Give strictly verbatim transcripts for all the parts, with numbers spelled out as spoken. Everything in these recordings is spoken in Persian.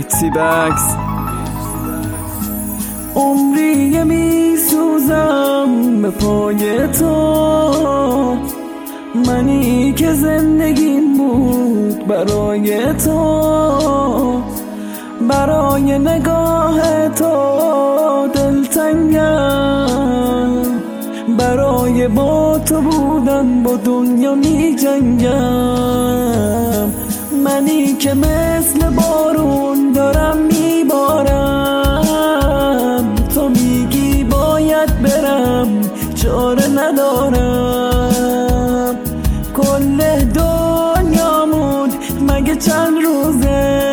مهدی بکس. عمری می سوزم به پای تو، منی که زندگیم بود برای تو، برای نگاه تو دلتنگم، برای با تو بودن با دنیا می جنگم. منی که مثل بارون دارم می بارم، تو میگی باید برم چاره ندارم. کل دنیامون مگه چند روزه،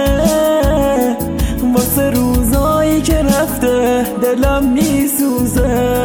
واسه روزایی که رفته دلم میسوزه.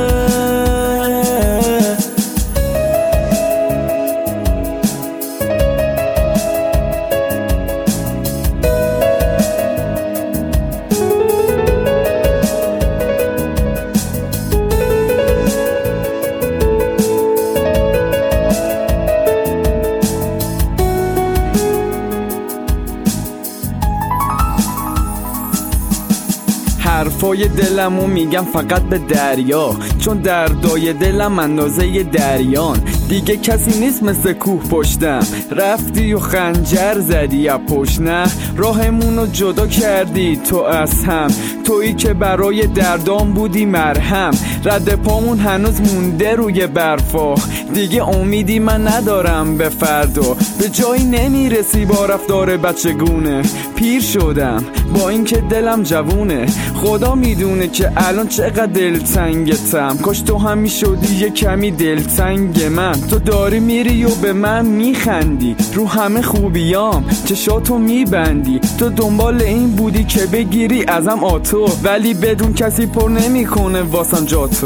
حرفای دلمو میگم فقط به دریا، چون دردای دلم اندازه دریان. دیگه کسی نیست مثل کوه پشتم، رفتی و خنجر زدی از پشت. نه راهمونو جدا کردی تو از هم، تویی که برای دردام بودی مرهم. رد پامون هنوز مونده روی برفا، دیگه امیدی من ندارم به فردا. به جایی نمیرسی با رفتار بچگونه، پیر شدم با اینکه دلم جوونه. خدا میدونه که الان چقدر دلتنگتم، کاش تو هم میشدی یه کمی دلتنگ من. تو داری میری و به من میخندی، رو همه خوبیام چشاتو میبندی. تو دنبال این بودی که بگیری ازم آتو، ولی بدون کسی پر نمیکنه واسم جاتو.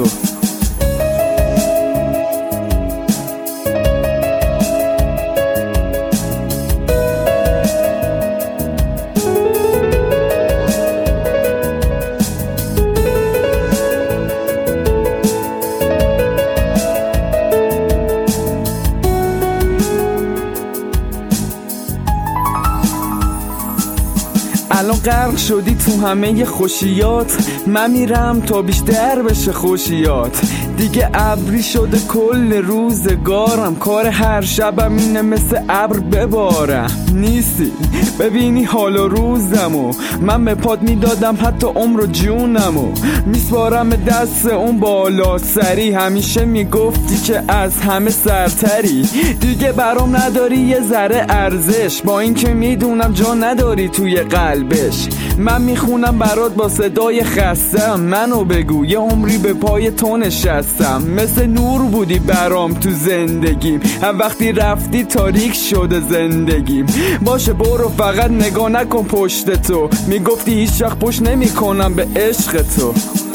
الان غرق شدی تو همه خوشیات، من میرم تا بیشتر بشه خوشیات. دیگه ابری شده کل روزگارم، کار هر شبم اینه مثل ابر ببارم. نیستی ببینی حال و روزمو، من به پاد میدادم حتی عمر و جونمو. میسپارم دست اون بالا سری، همیشه میگفتی که از همه سرتری. دیگه برام نداری یه ذره ارزش، با اینکه میدونم جا نداری توی قلبش. من میخونم برات با صدای خستم، منو بگو یه عمری به پای تو نشستم. مثل نور بودی برام تو زندگیم، هم وقتی رفتی تاریک شده زندگیم. باشه برو فقط نگاه نکن پشت تو، میگفتی هیچ وقت پشت نمی کنم به عشق تو.